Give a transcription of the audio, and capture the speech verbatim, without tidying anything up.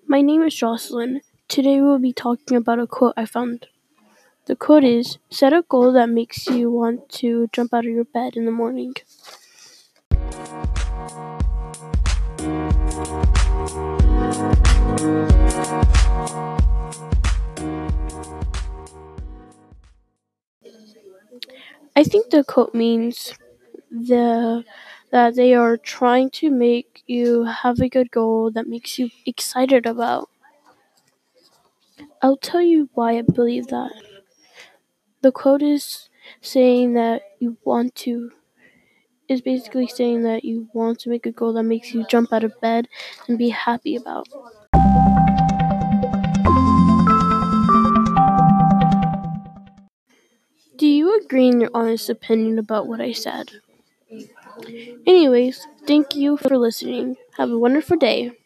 My name is Jocelyn. Today we'll be talking about a quote I found. The quote is, set a goal that makes you want to jump out of your bed in the morning. I think the quote means the that they are trying to make you have a good goal that makes you excited about. I'll tell you why I believe that. The quote is saying that you want to is basically saying that you want to make a goal that makes you jump out of bed and be happy about. Do you agree in your honest opinion about what I said? Anyways, thank you for listening. Have a wonderful day.